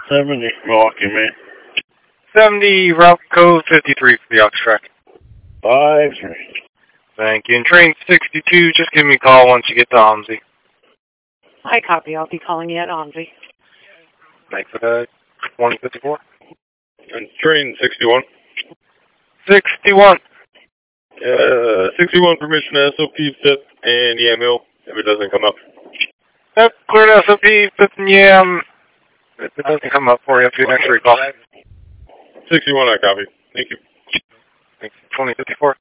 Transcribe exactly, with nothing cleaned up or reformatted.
seventy, Milwaukee, man. seventy, route code fifty-three for the aux track. five three. Thank you. And train sixty-two, just give me a call once you get to OMSI. Hi, copy. I'll be calling you at OMSI. Thanks for the twenty fifty-four. And train sixty-one. sixty-one. Uh, sixty-one, permission to S O P fifth and Yam Hill if it doesn't come up. Yep, clear to S O P, fifth and Yam. If it doesn't come up for you, for your next recall. sixty-one, I copy. Thank you. Thanks. twenty fifty-four.